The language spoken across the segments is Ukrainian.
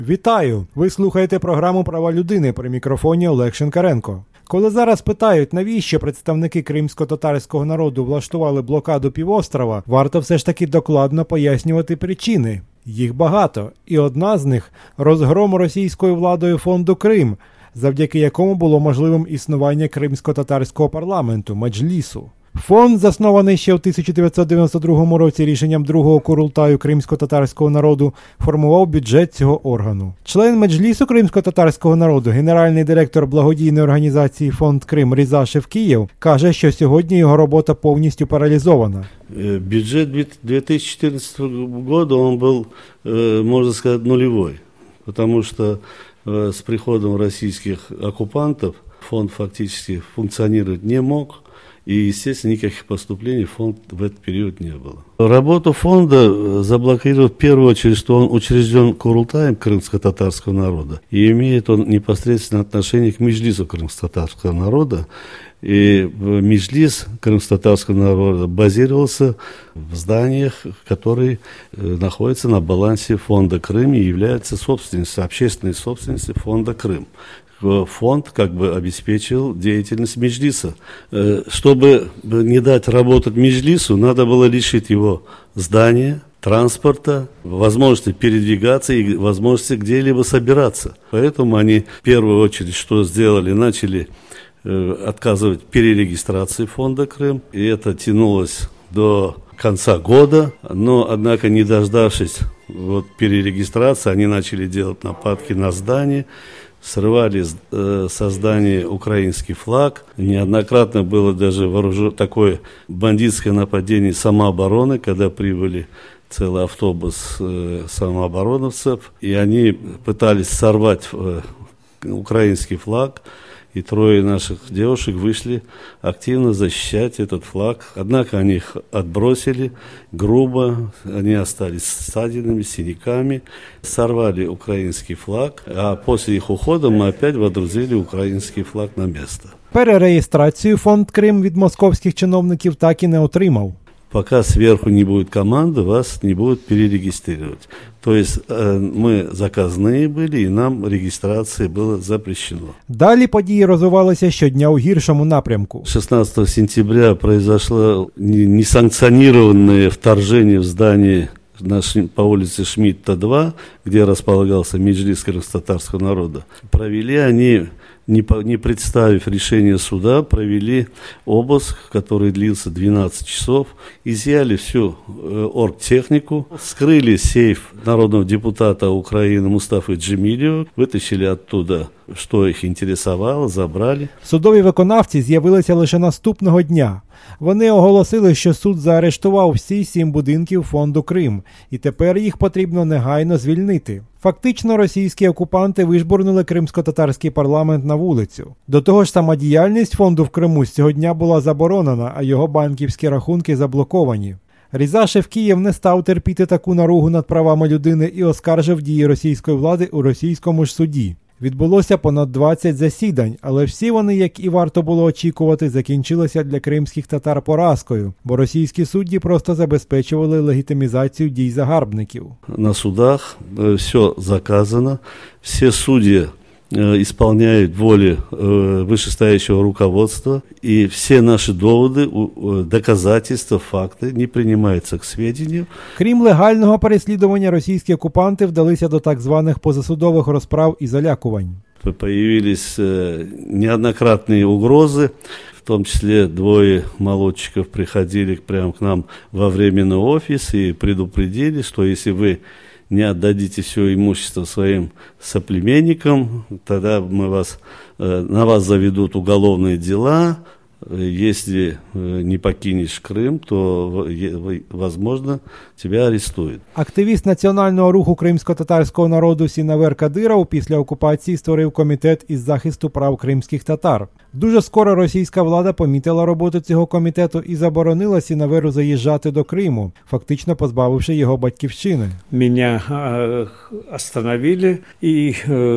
Вітаю! Ви слухаєте програму «Права людини» при мікрофоні Олег Шинкаренко. Коли зараз питають, навіщо представники кримсько-татарського народу влаштували блокаду півострова, варто все ж таки докладно пояснювати причини. Їх багато, і одна з них – розгром російською владою фонду «Крим», завдяки якому було можливим існування кримсько-татарського парламенту – Меджлісу. Фонд, заснований ще в 1992 році рішенням другого Курултаю кримсько-татарського народу, формував бюджет цього органу. Член Меджлісу кримсько-татарського народу, генеральний директор благодійної організації «Фонд Крим» Різа Шевкієв, каже, що сьогодні його робота повністю паралізована. Бюджет 2014 года, он был, можно сказать, нулевой, потому что с приходом российских оккупантов фонд фактически функционировать не мог. И, естественно, никаких поступлений в фонд в этот период не было. Работу фонда заблокировал в первую очередь, что он учрежден Курултаем крымско-татарского народа. И имеет он непосредственное отношение к Меджлису крымско-татарского народа. И Меджлис крымско-татарского народа базировался в зданиях, которые находятся на балансе фонда Крым и являются собственностью, общественной собственностью фонда Крым. Фонд как бы обеспечивал деятельность Меджлиса. Чтобы не дать работать Меджлису, надо было лишить его здания, транспорта, возможности передвигаться и возможности где-либо собираться. Поэтому они в первую очередь что сделали? Начали отказывать перерегистрации фонда Крым. И это тянулось до конца года, но, однако, не дождавшись перерегистрации, они начали делать нападки на здание, срывали со здания украинский флаг. Неоднократно было даже такое бандитское нападение самообороны, когда прибыли целый автобус самообороновцев, и они пытались сорвать украинский флаг. И трое наших девушек вышли активно защищать этот флаг. Однако они их отбросили грубо, они остались с ссадинами, синяками, сорвали украинский флаг, а после их ухода мы опять водрузили украинский флаг на место. Перереєстрацію фонд Крим від московських чиновників так і не отримав. Пока сверху не будет команды, вас не будут перерегистрировать. То есть мы заказные были, и нам регистрация была запрещена. Далі події розвивалися щодня у гіршому напрямку. 16 сентября произошло несанкционированное вторжение в здание по улице Шмидта 2, где располагался Меджлис крымско-татарского народа. Провели они, не представив решения суда, провели обыск, который длился 12 часов, изъяли всю оргтехнику, скрыли сейф народного депутата Украины Мустафы Джемилева, вытащили оттуда, что их интересовало, забрали. Судові виконавці з'явилися лише наступного дня. Вони оголосили, що суд заарештував всі 7 будинків фонду Крим, і тепер їх потрібно негайно звільнити. Фактично, російські окупанти вижбурнули кримсько-татарський парламент на вулицю. До того ж, сама діяльність фонду в Криму з цього дня була заборонена, а його банківські рахунки заблоковані. Різа Шевкієв не став терпіти таку наругу над правами людини і оскаржив дії російської влади у російському ж суді. Відбулося понад 20 засідань, але всі вони, як і варто було очікувати, закінчилися для кримських татар поразкою, бо російські судді просто забезпечували легітимізацію дій загарбників. На судах все заказано, всі судді исполняют воли вышестоящего руководства, и все наши доводы, доказательства, факты не принимаются к сведению. Крім легального переслідування, російські окупанти вдалися до так званих позасудових розправ і залякувань. Появились неоднократные угрозы, в том числе 2 молодчиков приходили прямо к нам во временный офис и предупредили, что если вы не отдадите все имущество своим соплеменникам, тогда на вас заведут уголовные дела. Если не покинешь Крим, то, возможно, тебя арестують. Активіст національного руху кримсько-татарського народу Сінавер Кадиров після окупації створив комітет із захисту прав кримських татар. Дуже скоро російська влада помітила роботу цього комітету і заборонила Сінаверу заїжджати до Криму, фактично позбавивши його батьківщини. Меня остановили и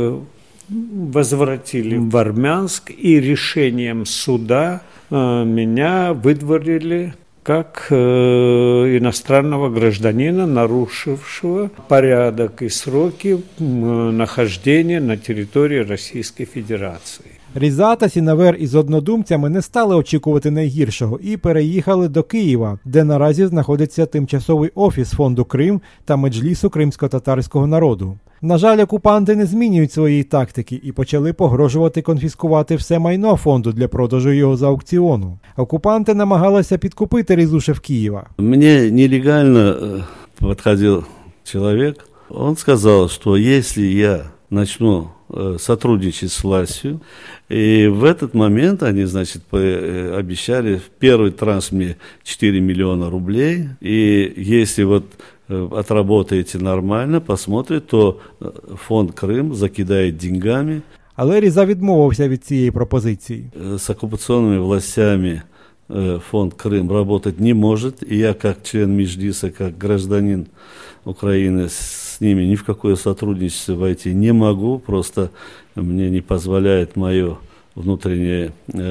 возвратили в Армянск, и решением суда меня выдворили как иностранного гражданина, нарушившего порядок и сроки нахождения на территории Российской Федерации. Різа та Сінавер із однодумцями не стали очікувати найгіршого і переїхали до Києва, де наразі знаходиться тимчасовий офіс фонду Крим та меджлісу кримсько-татарського народу. На жаль, окупанти не змінюють своєї тактики і почали погрожувати конфіскувати все майно фонду для продажу його з аукціону. Окупанти намагалися підкупити Різу Шевкієва. Мне нелегально подходил человек. Он сказал, что если я начну сотрудничать с властью, и в этот момент они, значит, обещали в первый транш мне 4 миллиона рублей, и если вот отработаете нормально, посмотрит, то фонд Крым закидает деньгами. Але Різа відмовився від цієї пропозиції. С оккупационными властями фонд Крым работать не может, и я как член Меджлиса, как гражданин Украины с ними ни в какое сотрудничество войти не могу, просто мне не позволяет мое внутреннее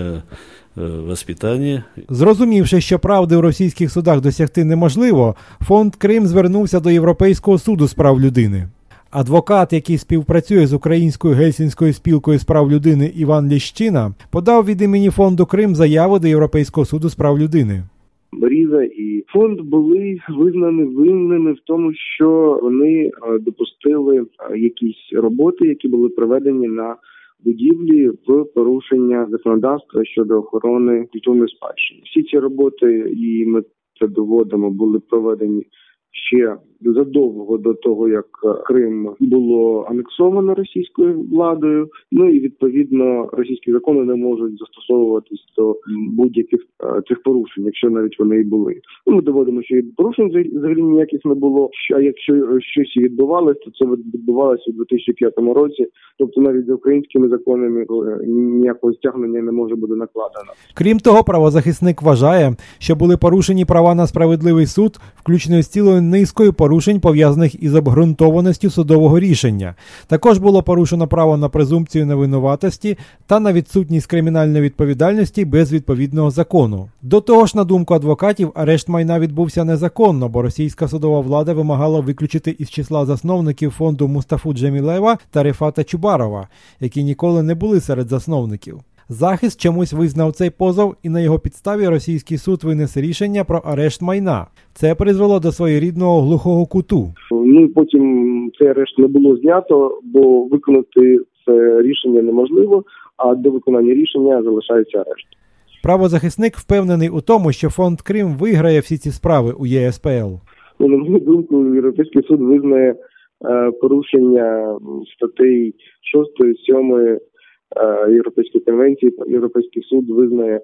воспитання. Зрозумівши, що правди у російських судах досягти неможливо, фонд Крим звернувся до Європейського суду з прав людини. Адвокат, який співпрацює з Українською Гельсінською спілкою з прав людини Іван Ліщина, подав від імені фонду Крим заяву до Європейського суду з прав людини. Різа і фонд були визнані винними в тому, що вони допустили якісь роботи, які були проведені на будівлі в порушення законодавства щодо охорони культурної спадщини. Всі ці роботи, і ми це доводимо, були проведені ще задовго до того, як Крим було анексовано російською владою. Ну і відповідно російські закони не можуть застосовуватись до будь-яких цих порушень, якщо навіть вони і були. Ми доводимо, що і порушень взагалі ніяких не було. А якщо щось і відбувалося, то це відбувалося у 2005 році. Тобто навіть за українськими законами ніякого стягнення не може бути накладено. Крім того, правозахисник вважає, що були порушені права на справедливий суд, включно з цілою низкою порушень, пов'язаних із обґрунтованістю судового рішення. Також було порушено право на презумпцію невинуватості та на відсутність кримінальної відповідальності без відповідного закону. До того ж, на думку адвокатів, арешт майна відбувся незаконно, бо російська судова влада вимагала виключити із числа засновників фонду Мустафу Джемілева та Рефата Чубарова, які ніколи не були серед засновників. Захист чомусь визнав цей позов, і на його підставі російський суд винесе рішення про арешт майна. Це призвело до своєрідного глухого куту. Ну, потім цей арешт не було знято, бо виконати це рішення неможливо, а до виконання рішення залишається арешт. Правозахисник впевнений у тому, що фонд Крим виграє всі ці справи у ЄСПЛ. На мою думку, Європейський суд визнає порушення статей 6, 7 Європейської конвенції. Європейський суд визнає,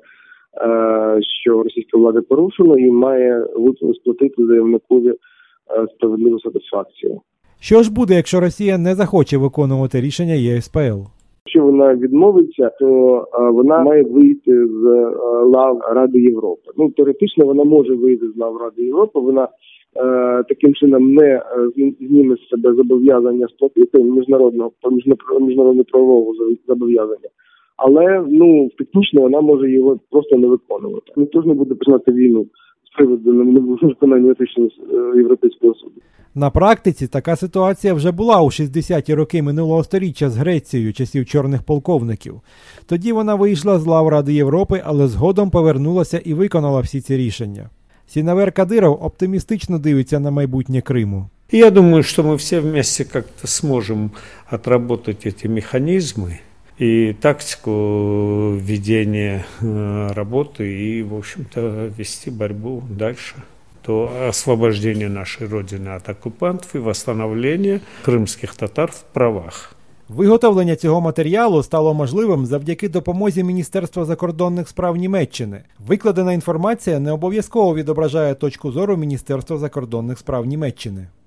що російська влада порушила і має сплатити заявникові справедливу сатисфакцію. Що ж буде, якщо Росія не захоче виконувати рішення ЄСПЛ? Якщо вона відмовиться, то вона має вийти з лав Ради Європи. Ну, теоретично вона може вийти з лав Ради Європи, вона таким чином не зніме з себе зобов'язання сплатити міжнародно-правового зобов'язання. Але, технічно вона може його просто не виконувати. Ніхто ж не буде починати війну з приводу невиконання рішень Європейського суду. На практиці така ситуація вже була у 60-ті роки минулого сторіччя з Грецією часів чорних полковників. Тоді вона вийшла з лав Ради Європи, але згодом повернулася і виконала всі ці рішення. Сінавер Кадиров оптимістично дивиться на майбутнє Криму. Я думаю, что мы все вместе как-то сможем отработать эти механизмы и тактику ведения работы и, в общем-то, вести борьбу дальше до освобождения нашей Родины от оккупантов и восстановления крымских татар в правах. Виготовлення цього матеріалу стало можливим завдяки допомозі Міністерства закордонних справ Німеччини. Викладена інформація не обов'язково відображає точку зору Міністерства закордонних справ Німеччини.